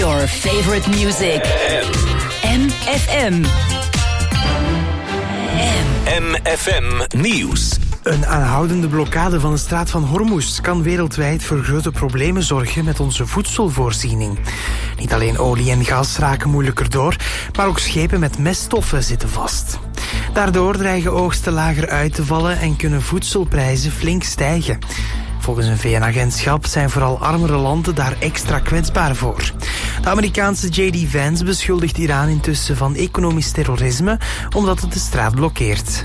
Your favorite music. MFM. MFM Nieuws. Een aanhoudende blokkade van de straat van Hormuz kan wereldwijd voor grote problemen zorgen met onze voedselvoorziening. Niet alleen olie en gas raken moeilijker door, maar ook schepen met meststoffen zitten vast. Daardoor dreigen oogsten lager uit te vallen en kunnen voedselprijzen flink stijgen. Volgens een VN-agentschap zijn vooral armere landen daar extra kwetsbaar voor. De Amerikaanse J.D. Vance beschuldigt Iran intussen van economisch terrorisme omdat het de straat blokkeert.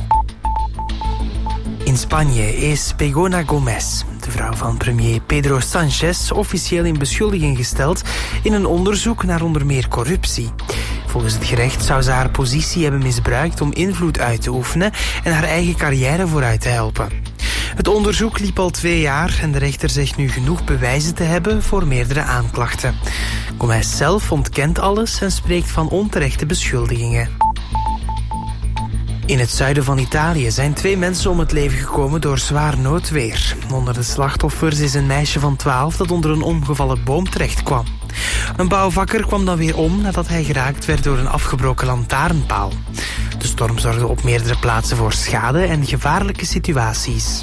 In Spanje is Begoña Gómez, de vrouw van premier Pedro Sánchez, officieel in beschuldiging gesteld in een onderzoek naar onder meer corruptie. Volgens het gerecht zou ze haar positie hebben misbruikt om invloed uit te oefenen en haar eigen carrière vooruit te helpen. Het onderzoek liep al 2 jaar en de rechter zegt nu genoeg bewijzen te hebben voor meerdere aanklachten. Gómez zelf ontkent alles en spreekt van onterechte beschuldigingen. In het zuiden van Italië zijn 2 mensen om het leven gekomen door zwaar noodweer. Onder de slachtoffers is een meisje van 12 dat onder een omgevallen boom terecht kwam. Een bouwvakker kwam dan weer om nadat hij geraakt werd door een afgebroken lantaarnpaal. De storm zorgde op meerdere plaatsen voor schade en gevaarlijke situaties.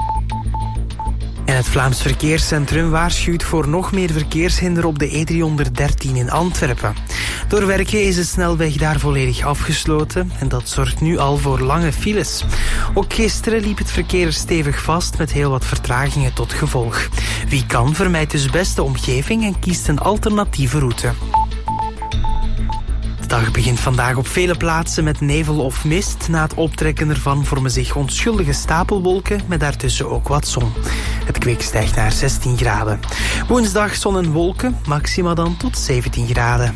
En het Vlaams Verkeerscentrum waarschuwt voor nog meer verkeershinder op de E313 in Antwerpen. Door werken is de snelweg daar volledig afgesloten en dat zorgt nu al voor lange files. Ook gisteren liep het verkeer stevig vast met heel wat vertragingen tot gevolg. Wie kan vermijdt dus best de omgeving en kiest een alternatieve route. De dag begint vandaag op vele plaatsen met nevel of mist. Na het optrekken ervan vormen zich onschuldige stapelwolken met daartussen ook wat zon. Het kwik stijgt naar 16 graden. Woensdag zon en wolken, maxima dan tot 17 graden.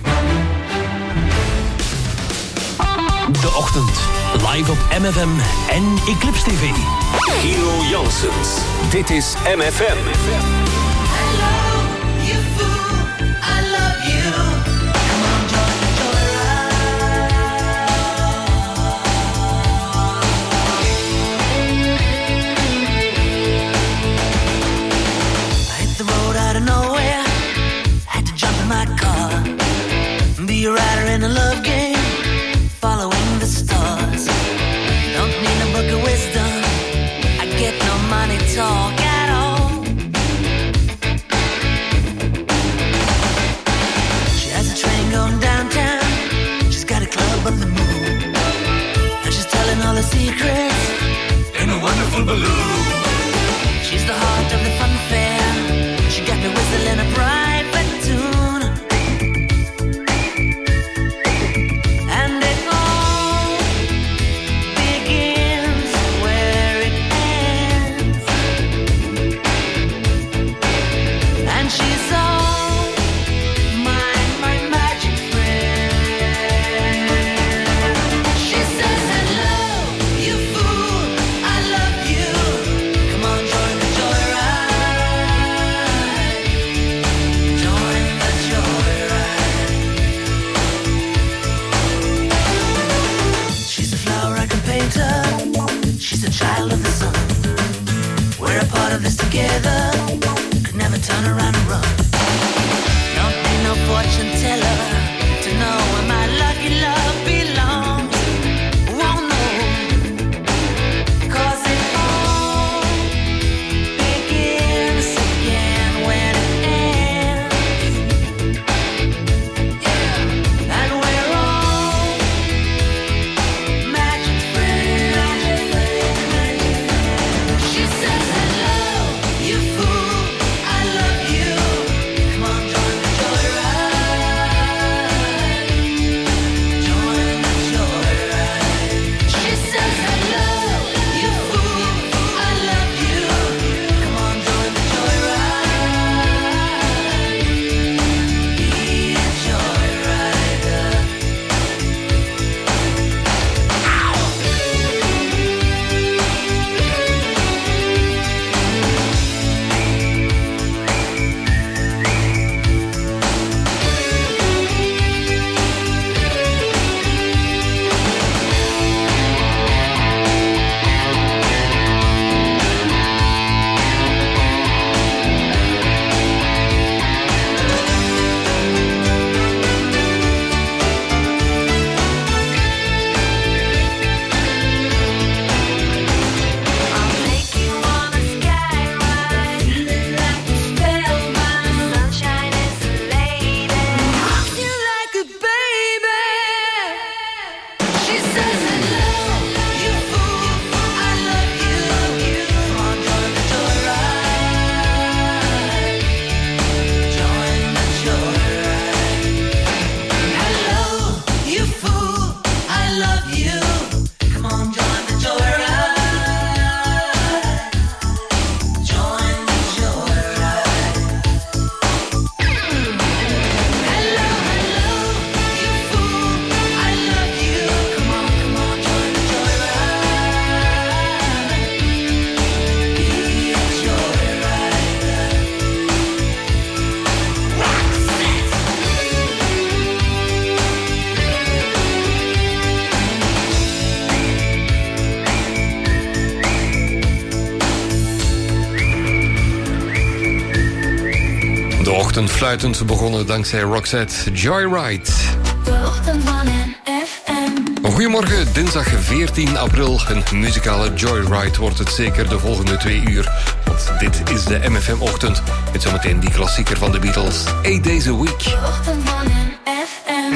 De ochtend, live op MFM en Eclipse TV. Hero Janssens, dit is MFM. Be a rider in a love game, following the stars. Don't need a book of wisdom, I get no money talk at all. She has a train going downtown, she's got a club on the moon, and she's telling all the secrets in a wonderful balloon. She's the heart of the fun fair, she got me whistling a private tune. Together, could never turn around and run. Don't need no fortune teller to know where my lucky love belongs. Won't know, 'cause it all begins again when it ends. Yeah, and we're all magic friends. She says hello. You fool, I love you. Come on, join the joyride. ochtend fluitend begonnen dankzij Roxette, Joyride. De ochtend van FM. Goedemorgen, dinsdag 14 april. Een muzikale Joyride wordt het zeker de volgende 2 uur. Want dit is de MFM-ochtend. Met zometeen die klassieker van de Beatles, 8 Days a Week. De ochtend van FM.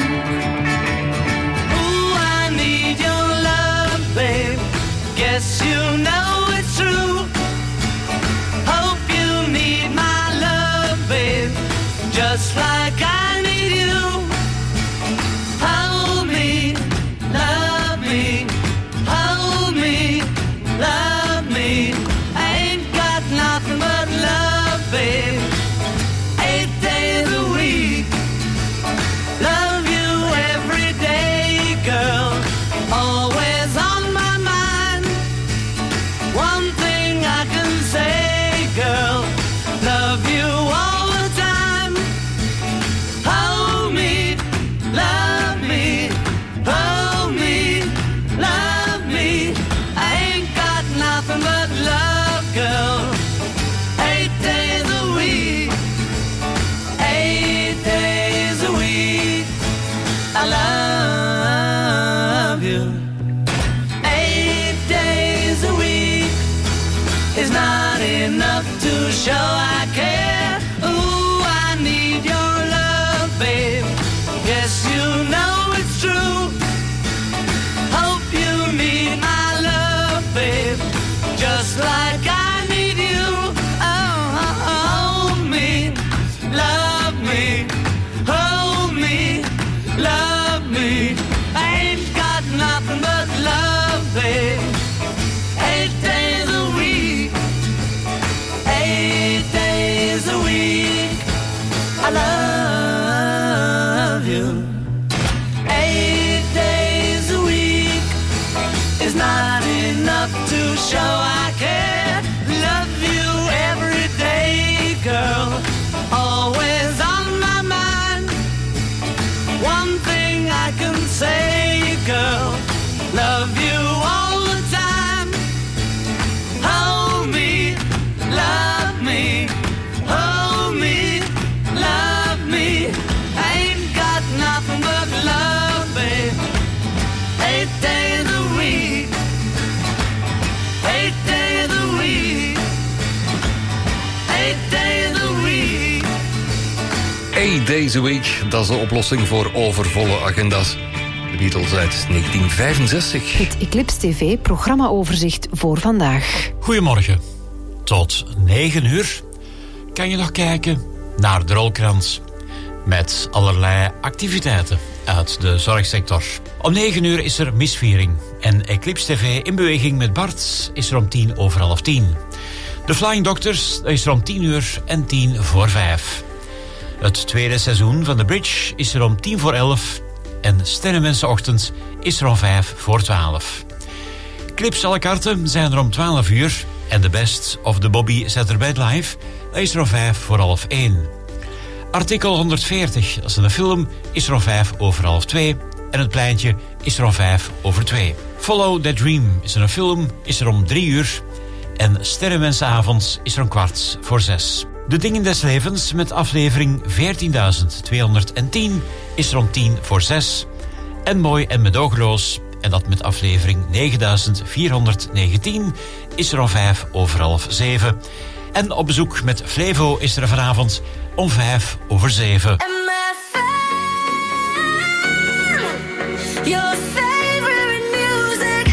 Ooh, I need your love, babe. Guess you know it's true. Hope you need my love, babe. Just like I need you. Hold me, love me. Hold me, love me. I ain't got nothing but love, babe. 8 days a week. Love you every day, girl. Always on my mind. One thing I can say, girl. Love you all the time. Hold me, love me. Hold me, love me. I ain't got nothing but love, girl. 8 days a week. 8 days a week. I love you. 8 days a week is not enough to show I care. Ooh, I need your love, babe. Yes, you know it's true. Hope you need my love, babe. Just like I need you. Oh, hold me, love me. Hold me, love me. I ain't got nothing but love, babe. 8 days a week. 8 days a week. I love you. 8 days a week is not enough to show I care. Love you every day, girl. Always on my mind. One thing I can say, girl. Love you all the time. Hold me, love me. Hold me, love me. I ain't got nothing but love, babe. 8 days a week. 8 days a week. 8 days a week. 8 Days a Week, dat is de oplossing voor overvolle agenda's. De Beatles uit 1965. Het Eclipse TV programmaoverzicht voor vandaag. Goedemorgen. Tot 9 uur kan je nog kijken naar de rolkrans met allerlei activiteiten uit de zorgsector. Om 9 uur is er misviering en Eclipse TV in beweging met Bart is er om 10:10. De Flying Doctors is er om 10 uur en 5:10. Het tweede seizoen van The Bridge is er om 10:11 en Sterrenmensenochtend is er om 5:12. Clips à la carte zijn er om 12 uur en de Best of the Bobby Saturday Live is er om 5:50. Artikel 140, dat is een film, is er om 2:05 en Het Pleintje is er om 2:05. Follow that Dream is er een film, is er om 3 uur en Sterrenmensenavond is er om 5:15. De Dingen des Levens met aflevering 14.210 is er om 5:10. En Mooi en Medogeloos, en dat met aflevering 9.419, is er om 6:05. En Op bezoek met Flevo is er vanavond om 6:05. Your favorite music.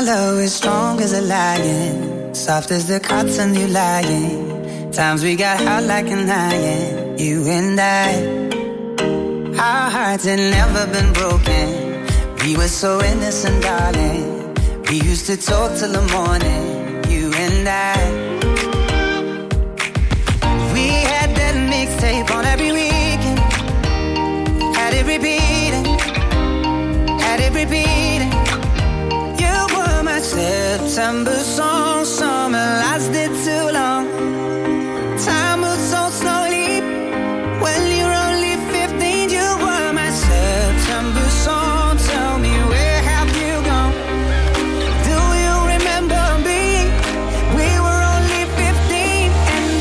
love is strong as a lion, soft as the cotton you lying. Times we got hot like an iron, you and I. Our hearts had never been broken. We were so innocent, darling. We used to talk till the morning, you and I. We had that mixtape on every weekend. Had it repeating, had it repeating. You were my September song, summer lasted too long. Time moves so slowly when you're only 15. You were my September song. Tell me, where have you gone? Do you remember me? We were only 15, and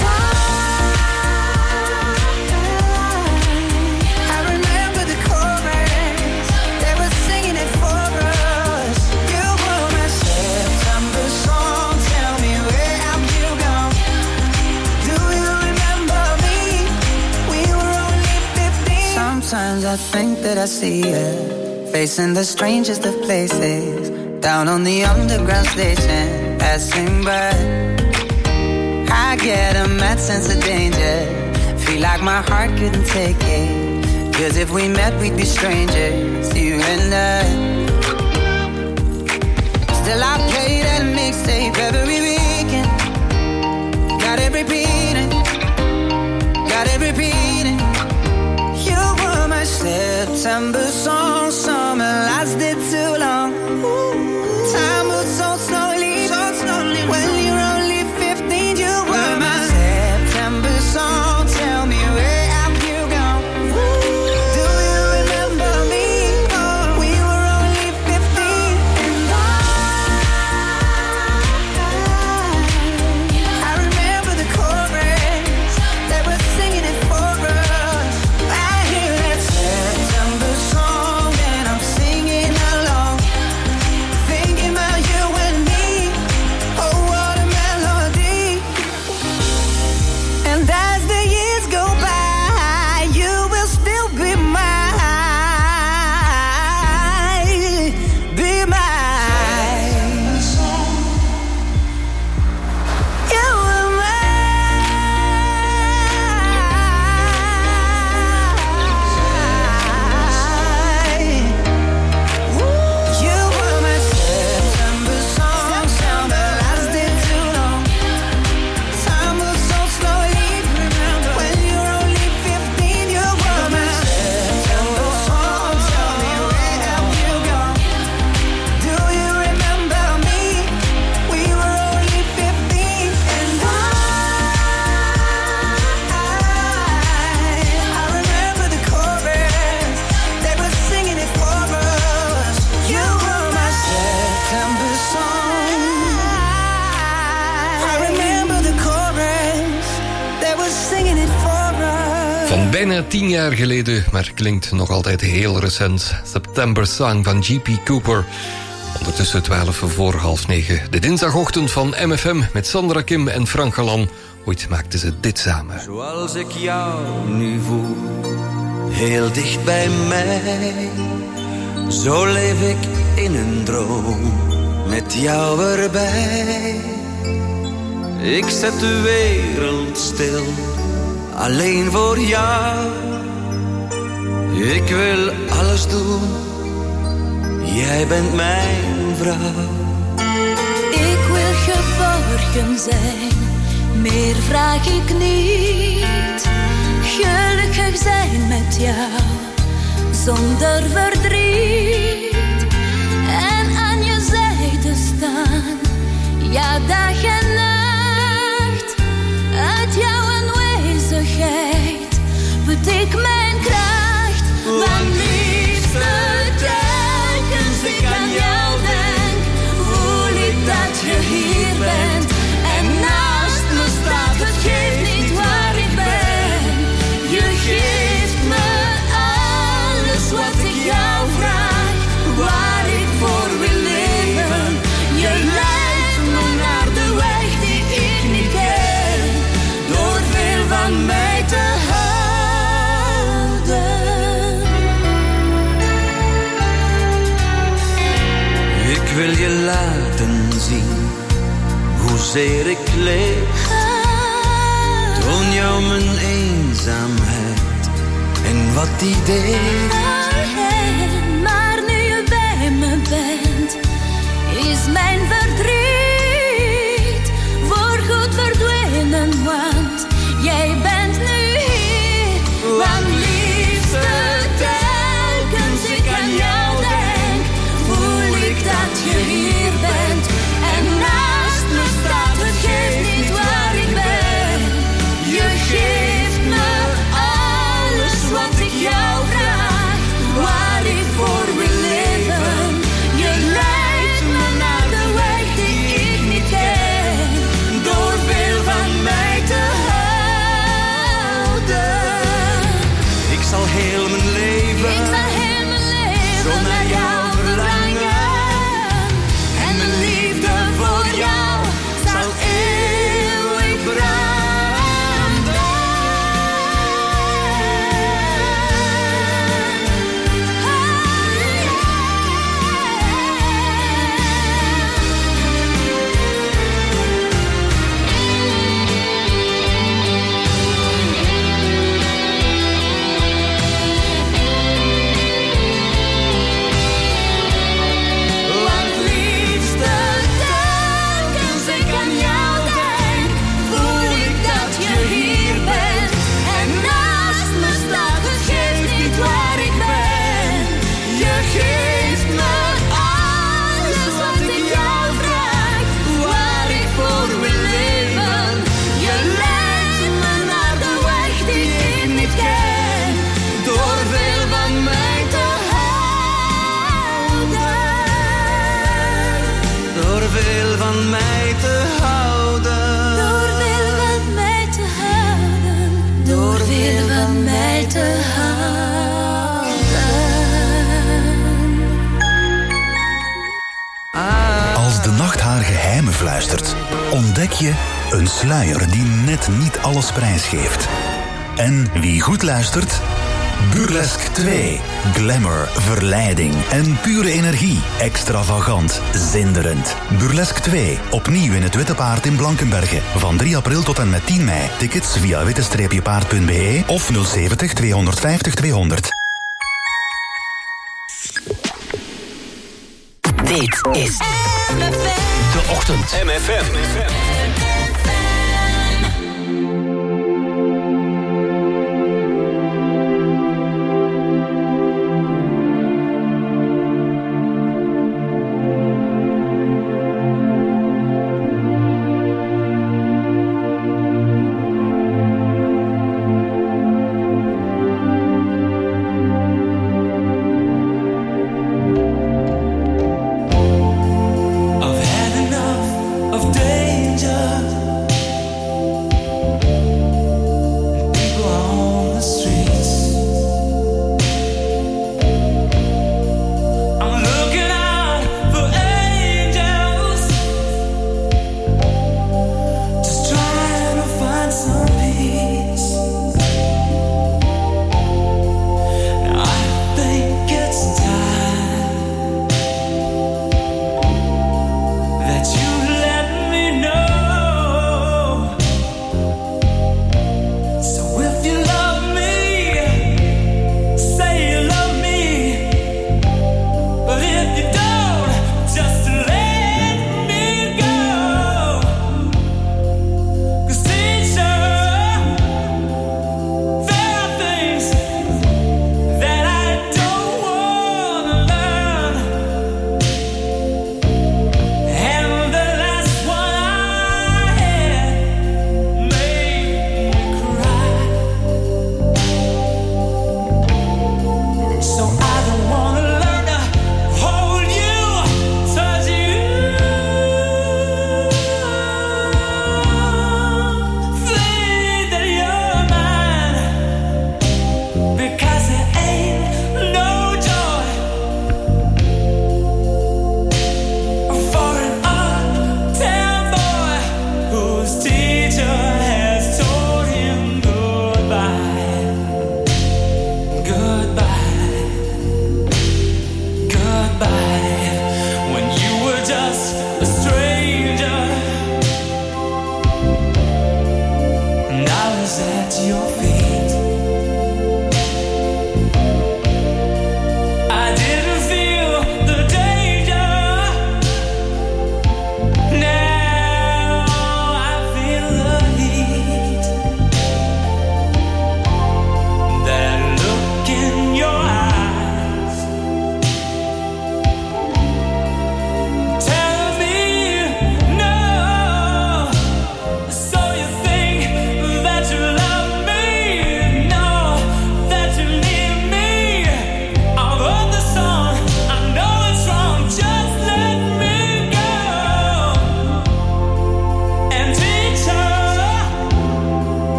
I remember the chorus. They were singing it for us. You were my September song. Tell me, where have you gone? Do you remember me? We were only 15. Sometimes I think that I see you facing the strangest of places, down on the underground station, passing by. I get a mad sense of danger, feel like my heart couldn't take it, 'cause if we met we'd be strangers, you and I. Still I play that mixtape every weekend. Got it repeating, got it repeating. You were my September song, summer lasted too long. Time moves so slowly, when you're only 15. You were my September song. Tell me, where have you gone? Do you remember me? We were only 15, and I remember the chorus. They were singing it for us. I hear that September song and I'm singing along, thinking about you and me. Oh, what a melody. And as the years go by, you will still be mine, be mine. You were mine. You were my September song, summer lasted too long. Time moves so slowly when you're only 15. You were my September song. Tell me, where have you gone? Do you remember me? We were only 15, and I remember the chorus. They were singing it for us. You were my September song. I remember the chorus. They were singing it for us. Van bijna 10 jaar geleden, maar klinkt nog altijd heel recent. September Song van G.P. Cooper. Ondertussen 8:12. De dinsdagochtend van MFM met Sandra Kim en Frank Galan. Ooit maakten ze dit samen. Zoals ik jou nu voel, heel dicht bij mij. Zo leef ik in een droom, met jou erbij. Ik zet de wereld stil, alleen voor jou. Ik wil alles doen, jij bent mijn vrouw. Ik wil geborgen zijn, meer vraag ik niet. Gelukkig zijn met jou, zonder verdriet. En aan je zijde staan, ja, dag en nacht. Uit jouw aanwezigheid put ik mijn kracht. Want liefste, telkens ik aan jou denk, voel ik dat je hier bent. En naast me staat, het geeft niet waar ik ben. Je geeft me alles wat ik jou vraag, waar ik voor wil leven. Je leidt me naar de weg. laten zien hoezeer ik leef. Toon jou mijn eenzaamheid en wat die deed. Maar nu je bij me bent, is mijn verdriet voorgoed verdwenen, want jij bent nu hier. Want liefste, telkens ik aan jou denk, voel ik dat je hier bent. En naast me staat, het geeft niet waar ik ben. Je geeft me alles wat ik jou vraag, waar ik voor wil leven. Je leidt me naar de weg die ik niet ken, door veel van mij te houden. Ik zal heel mijn leven zo naar jou verlangen. En mijn liefde voor jou zal eeuwig branden. Want liefste, telkens ik aan jou denk, voel ik dat je hier bent. En naast me staat, het geeft niet waar ik ben. Je geeft me alles wat ik jou vraag, waar ik voor wil leven. Je leidt me naar de weg die ik niet ken, door veel van mij te houden. Door veel van mij te houden. Door veel van mij te houden. Door veel van mij te houden. Als de nacht haar geheimen fluistert, ontdek je een sluier die net niet alles prijsgeeft. En wie goed luistert? Burlesque 2. Glamour, verleiding en pure energie. Extravagant, zinderend. Burlesque 2. Opnieuw in het Witte Paard in Blankenberge. Van 3 april tot en met 10 mei. Tickets via witte-paard.be of 070 250 200. Dit is De Ochtend. MFM. I've had enough of danger.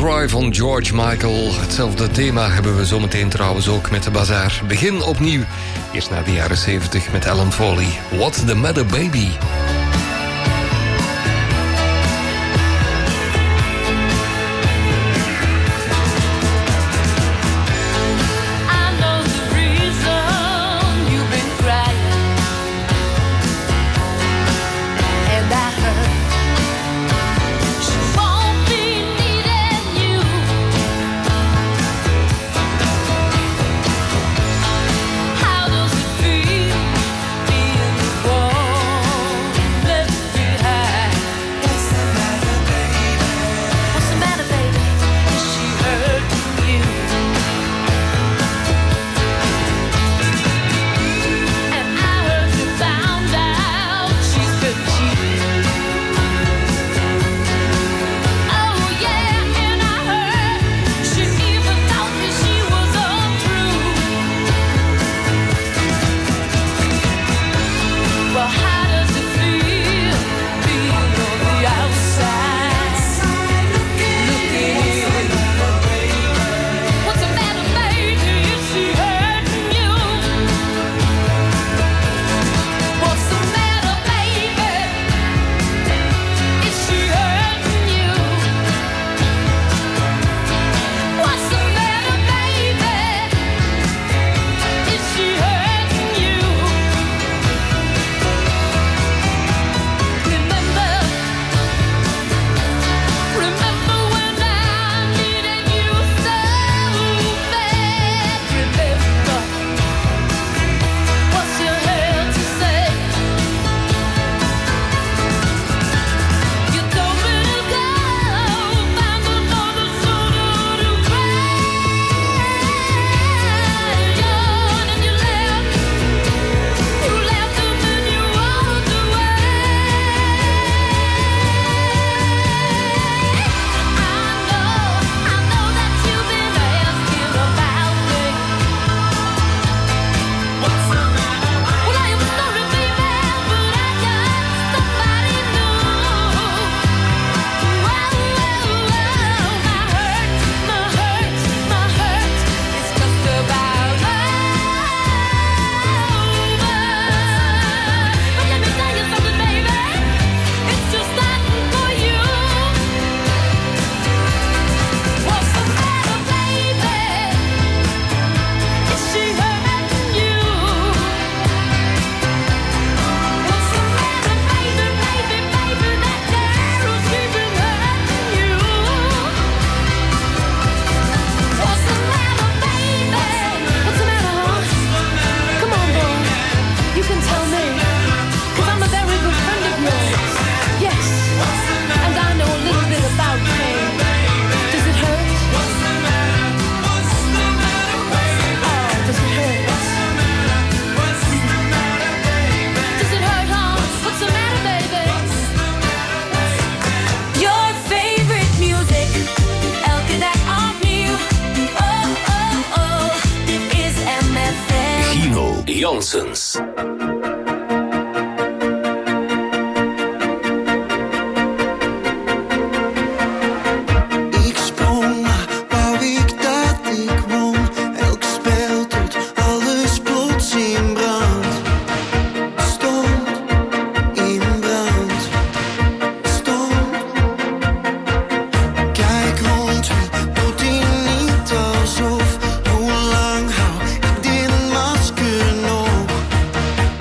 Try van George Michael. Hetzelfde thema hebben we zometeen trouwens ook met de Bazaar. Begin opnieuw. Eerst naar de jaren 70 met Alan Foley. What's the matter, baby? Janssens. Hoe lang hou ik dit masker nog?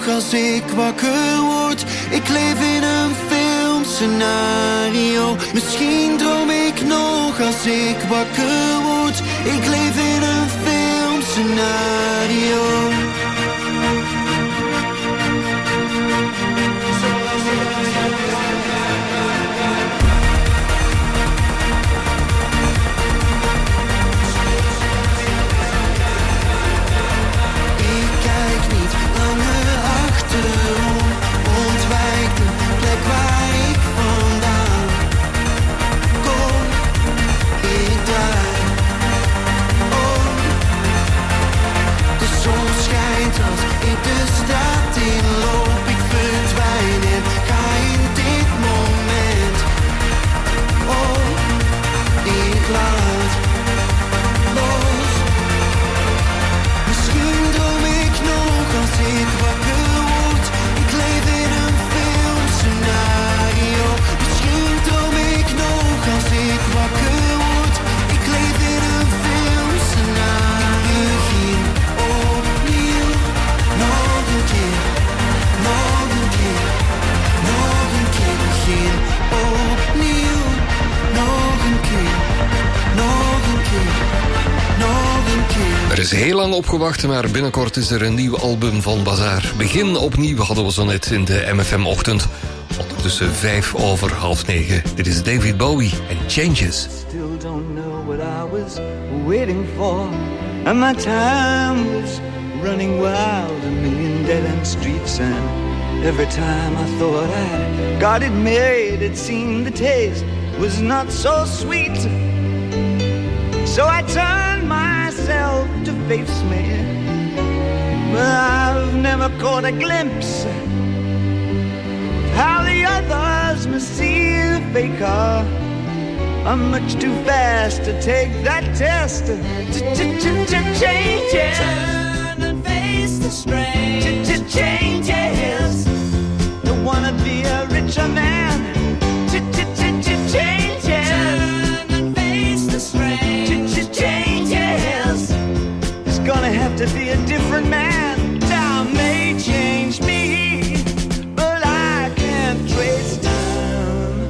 nog als ik wakker word. Ik leef in een filmscenario. Misschien droom ik nog als ik wakker word. Ik leef in een filmscenario. Ontwijk de plek waar ik vandaan kom. Ik draai om. De zon schijnt als ik de straat inloop. Ik verdwijn en ga in dit moment. Oh, ik laat los. Misschien droom ik nog als ik wakker word. Ik leef in een filmscenario. Misschien droom ik nog als ik wakker word. Ik leef in een filmscenario. Begin opnieuw. Nog een keer. Nog een keer. Nog een keer. Begin opnieuw. Nog een keer. Nog een keer. Nog een keer. Er is heel lang op gewacht, maar binnenkort is er een nieuw album van Bazaar. Begin opnieuw hadden we zo net in de MFM-ochtend. Ondertussen 9:05. Dit is David Bowie en Changes. Still don't know what I was waiting for. And my time was running wild, a million dead-end streets. And every time I thought I got it made, it seemed the taste was not so sweet. So I turned myself to face me, but I've never caught a glimpse of how the others must see the faker. I'm much too fast to take that test. Changes. Turn and face the strain. Changes. Don't wanna be a richer man. Changes. Turn and face the strain. Changes. It's gonna have to be a different man. Time may change me, but I can't trace time.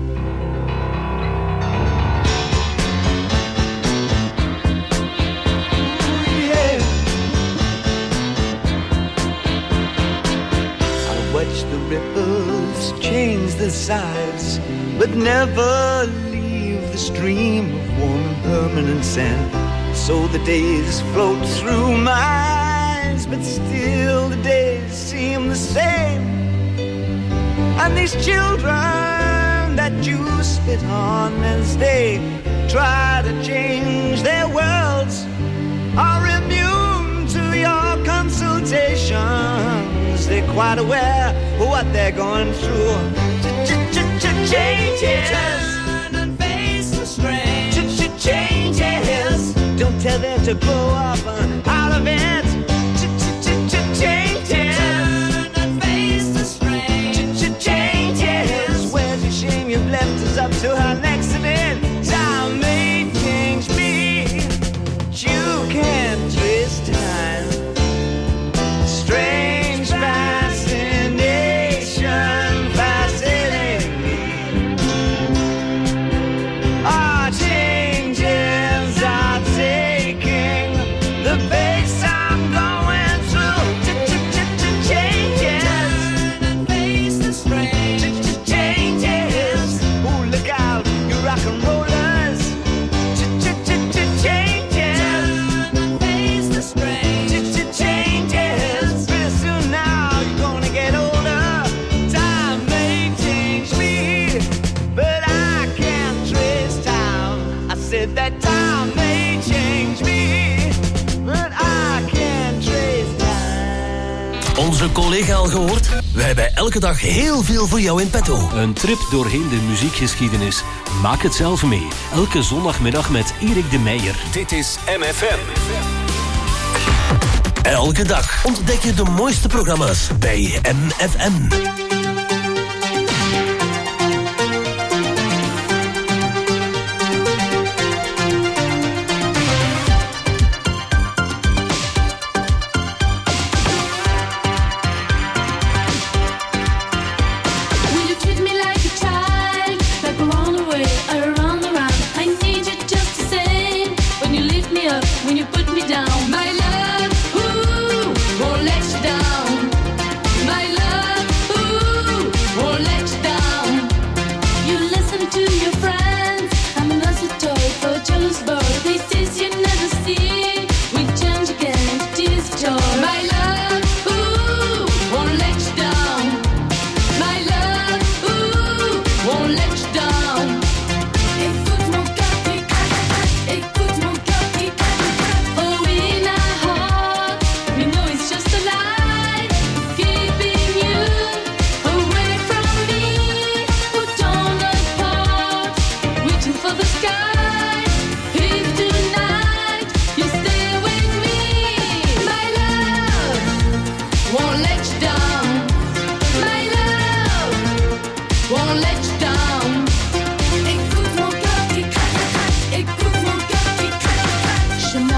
Yeah. I watch the ripples change the sides, but never leave the stream of warm and permanent sand. So the days float through my eyes, but still the days seem the same. And these children that you spit on as they try to change their worlds are immune to your consultations. They're quite aware of what they're going through. Changes. Turn and face the strain. Changes. Don't tell them to grow up out of it. Changes. Turn and face the strain. Changes. Where's the shame you've left us up to our next event? Time may change me, but you can't twist time. Strange fascination fascinating me. Our changes are taking the pace I'm going through. Changes. Turn and face the strain. Changes. Oh, look out, you rock and rollers. Changes. Turn and face the strain. Changes. Pretty soon now you're gonna get older. Time may change me, but I can't trace time. I said that time may change me, but I can't trace time. Onze collega al gehoord? We hebben elke dag heel veel voor jou in petto. Een trip doorheen de muziekgeschiedenis. Maak het zelf mee. Elke zondagmiddag met Erik de Meijer. Dit is MFM. Elke dag ontdek je de mooiste programma's bij MFM.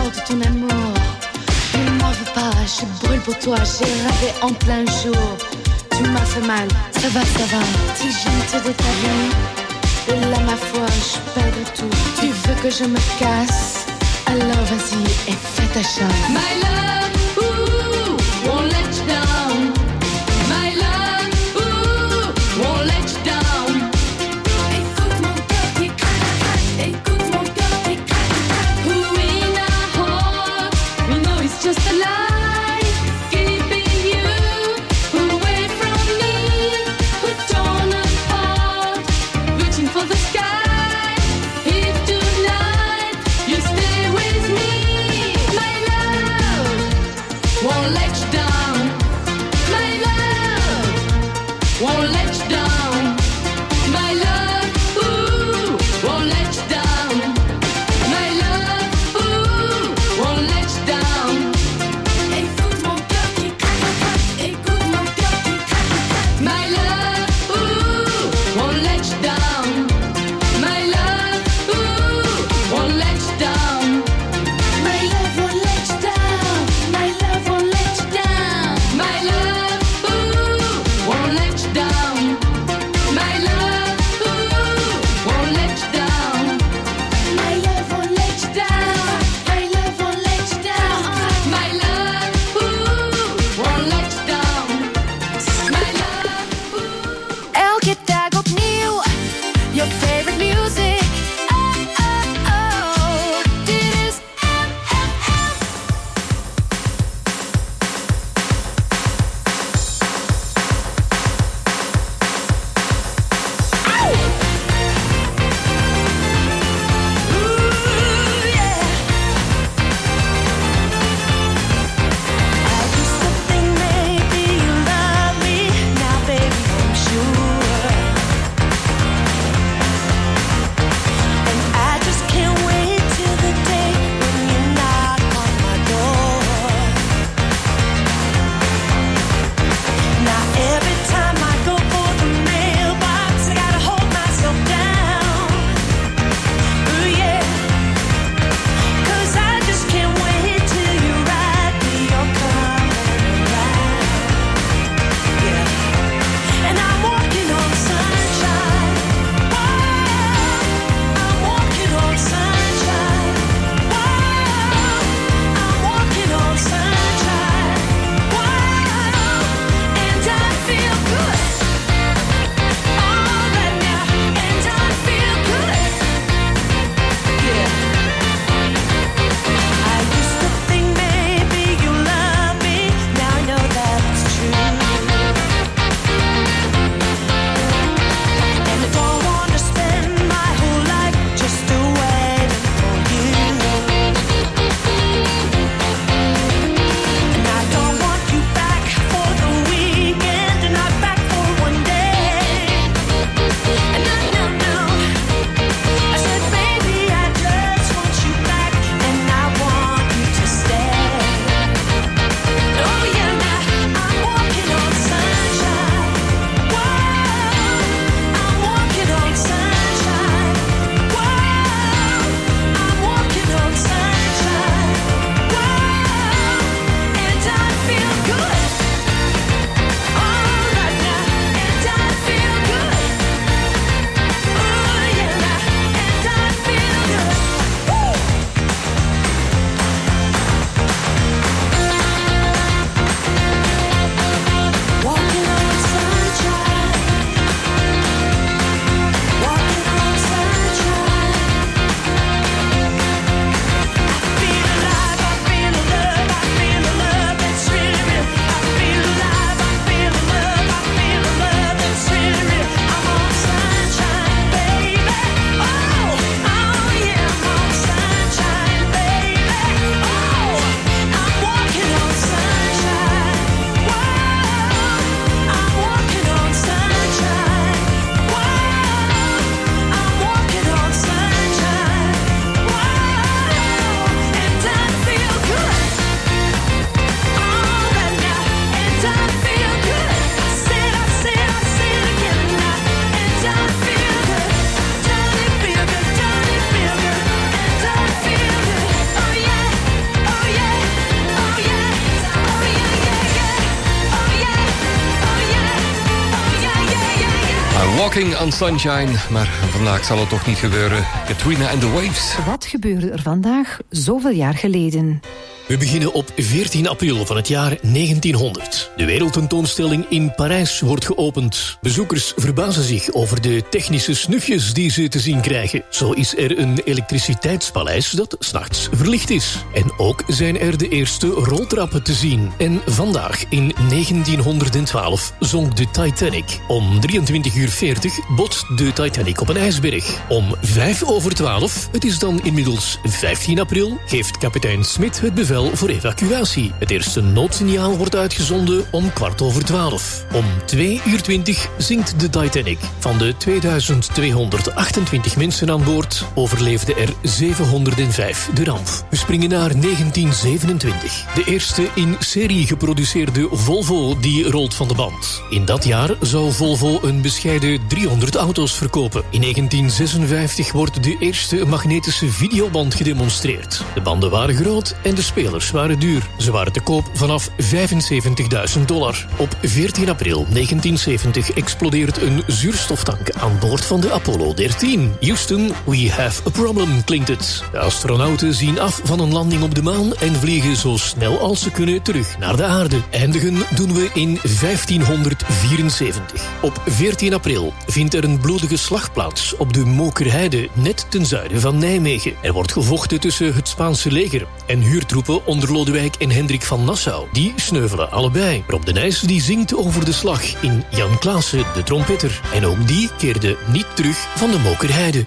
de ton amour. Ne m'en veux pas, je brûle pour toi, j'ai rêvé en plein jour. Tu m'as fait mal, ça va, t'es gêné de ta vie. Et là ma foi, je perds de tout. Tu veux que je me casse? Alors vas-y et fais ta chance. My love, ooh, won't let you down. My love, ooh, won't let you down. Écoute mon cœur qui craque, écoute mon cœur qui craque. Who in our heart, we know it's just a lie. Keeping you away from me. We're torn apart, reaching for the sky. If tonight you stay with me, my love. Walking on Sunshine. Maar vandaag zal het toch niet gebeuren. Katrina and the Waves. Wat gebeurde er vandaag zoveel jaar geleden? We beginnen op 14 april van het jaar 1900. De wereldtentoonstelling in Parijs wordt geopend. Bezoekers verbazen zich over de technische snufjes die ze te zien krijgen. Zo is er een elektriciteitspaleis dat 's nachts verlicht is. En ook zijn er de eerste roltrappen te zien. En vandaag, in 1912, zonk de Titanic. Om 23:40 botst de Titanic op een ijsberg. Om 11:05, het is dan inmiddels 15 april, geeft kapitein Smit het bevel voor evacuatie. Het eerste noodsignaal wordt uitgezonden om 11:15. Om 2:20 zinkt de Titanic. Van de 2228 mensen aan boord overleefden er 705 de ramp. We springen naar 1927. De eerste in serie geproduceerde Volvo die rolt van de band. In dat jaar zou Volvo een bescheiden 300 auto's verkopen. In 1956 wordt de eerste magnetische videoband gedemonstreerd. De banden waren groot en de spelers waren duur. Ze waren te koop vanaf $75.000. Op 14 april 1970 explodeert een zuurstoftank aan boord van de Apollo 13. Houston, we have a problem, klinkt het. De astronauten zien af van een landing op de maan en vliegen zo snel als ze kunnen terug naar de aarde. Eindigen doen we in 1574. Op 14 april vindt er een bloedige slag plaats op de Mokerheide, net ten zuiden van Nijmegen. Er wordt gevochten tussen het Spaanse leger en huurtroepen onder Lodewijk en Hendrik van Nassau. Die sneuvelen allebei. Rob de Nijs die zingt over de slag in Jan Klaassen, de trompetter. En ook die keerde niet terug van de Mokerheide.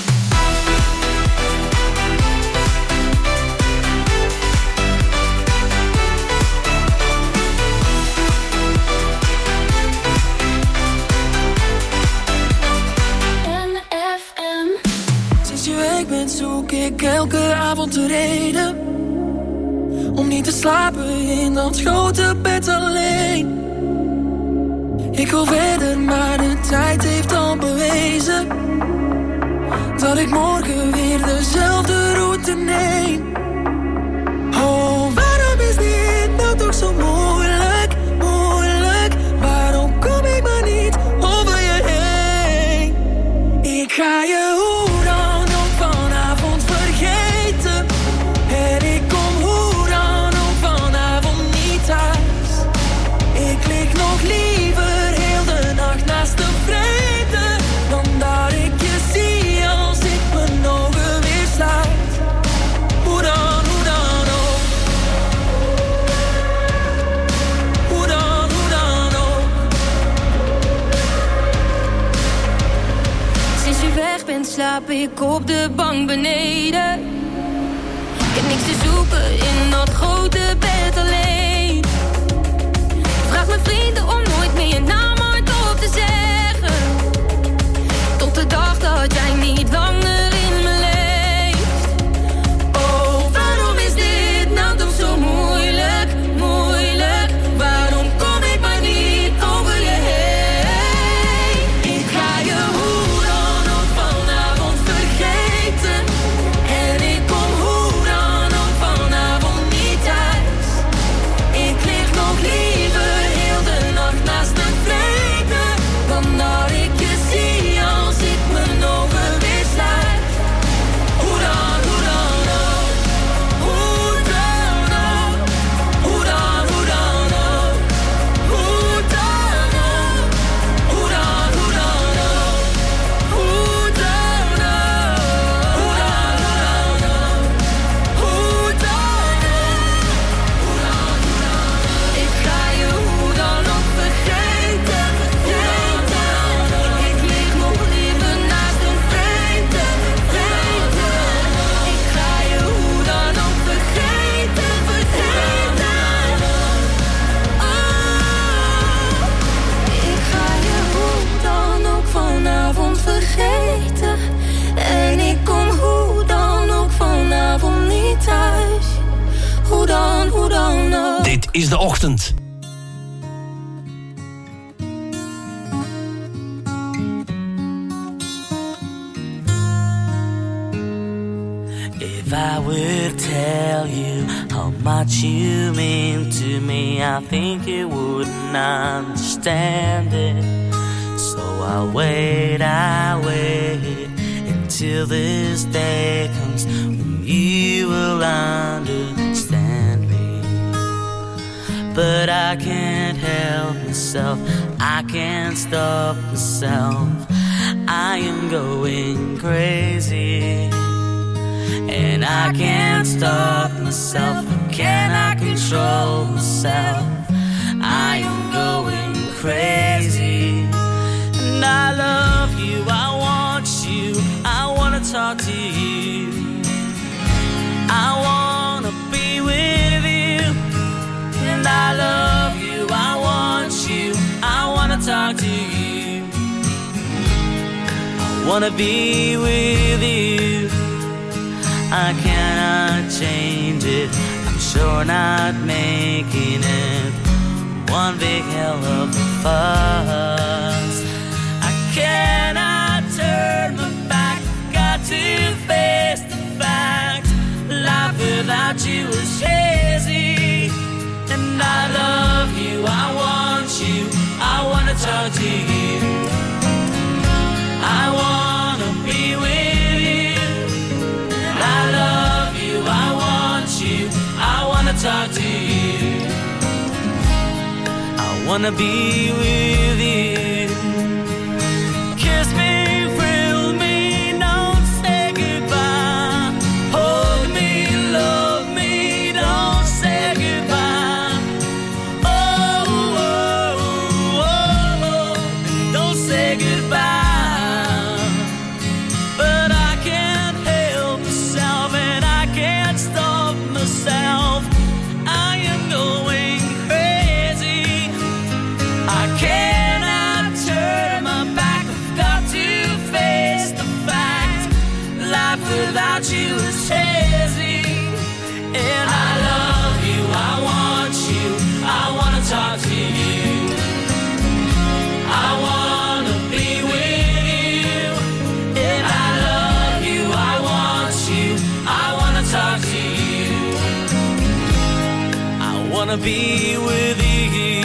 Sinds je weg bent zoek ik elke avond de reden om niet te slapen in dat grote bed alleen. Ik wil verder, maar de tijd heeft al bewezen dat ik morgen weer dezelfde route neem. Oh, waarom is dit nou toch zo moeilijk, moeilijk? Waarom kom ik maar niet over je heen? Ik ga je hoe dan ook vanavond vergeten. En ik kom hoe dan ook vanavond niet thuis. Ik lig nog liever heel de nacht naast de vrede dan dat ik je zie als ik mijn ogen weer sluit. Hoe dan ook. Hoe dan ook. Sinds je weg bent slaap ik op de bank beneden. Ik heb niks te zoeken in dat grote bed alleen. Vraag mijn vrienden om nooit meer je naam hardop te zeggen. Tot de dag dat jij niet langer in me leeft. Oh, waarom is dit nou toch zo moeilijk, moeilijk? Waarom kom ik maar niet over je heen? Ik ga je hoe dan ook vanavond vergeten. En ik kom hoe dan ook vanavond niet thuis. Ik lig nog liever heel de nacht naast de vrede dan dat ik je zie als ik mijn ogen weer sluit. Hoe dan ook. Hoe dan ook. Hoe dan ook. Hoe dan ook. Hoe dan ook. Hoe dan ook. Hoe dan ook. Hoe dan ook. Ik ga je hoe dan ook vergeten. Ik lig nog liever naast een vrede. Ik ga je hoe dan ook vergeten. Ik ga je hoe dan ook vanavond vergeten. En ik kom hoe dan ook vanavond niet thuis. Hoe dan ook. Dit is de ochtend. If I would tell you how much you mean to me, I think you wouldn't understand it. So I'll wait until this day comes when you will understand me. But I can't help myself, I can't stop myself. I am going crazy, and I can't stop myself. Can I control myself? I am going crazy, and I love you, I want you, I wanna talk to you, I wanna be with you, and I love you, I want you, I wanna talk to you, I wanna be with you. I cannot change it, I'm sure not making it one big hell of a fuss. I cannot turn my back, got to face the fact. Life without you is hazy, and I love you, I want you, I wanna talk to you, I wanna be with you, and I love you, I want you, I wanna talk to you, I wanna be with you. Kiss me, thrill me, don't say goodbye. Hold me, love me, don't say goodbye. Oh, oh, oh, oh, don't say goodbye. But I can't help myself, and I can't stop myself. I am going crazy, I cannot turn my back, I've got to face the fact. Life without you is hazy, and I love you, I want you, I wanna talk to you, I wanna be with you, and I love you, I want you, I wanna talk to you, I wanna be with you.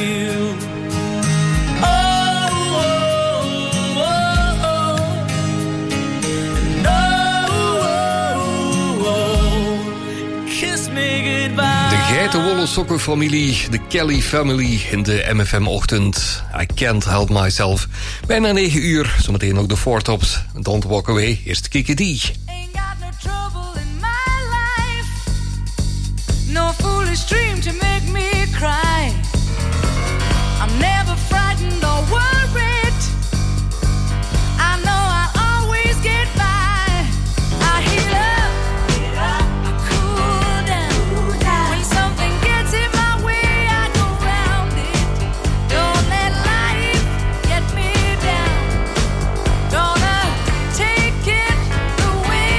De geitenwolle sokkenfamilie, de Kelly Family in de MFM-ochtend. I can't help myself. Bijna 9 uur, zometeen ook de Four Tops. Don't walk away, eerst Kiki D. No foolish dream to make me cry. I'm never frightened or worried. I know I'll always get by. I heal up, I cool down. When something gets in my way, I go round it. Don't let life get me down. Gonna take it the way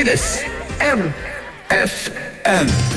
Dit is MFM.